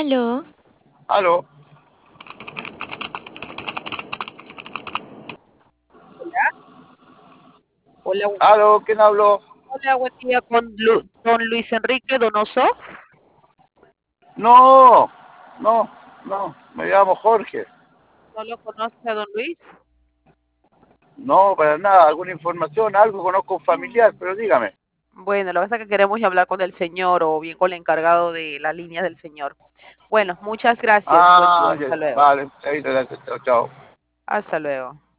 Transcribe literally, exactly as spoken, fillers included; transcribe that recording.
Aló, Aló, Hola, hola, bu- aló, ¿quién habló? hola, buen día con Lu- don Luis Enrique Donoso. No, no, no, me llamo Jorge. ¿No lo conoce a don Luis? No, para nada, alguna información, algo, conozco un familiar, Mm. pero dígame. Bueno, lo que pasa es que queremos hablar con el señor o bien con el encargado de la línea del señor. Bueno, muchas gracias. Buen día. Ah, ya, Hasta luego. vale, ahí te chao, chao. Hasta luego.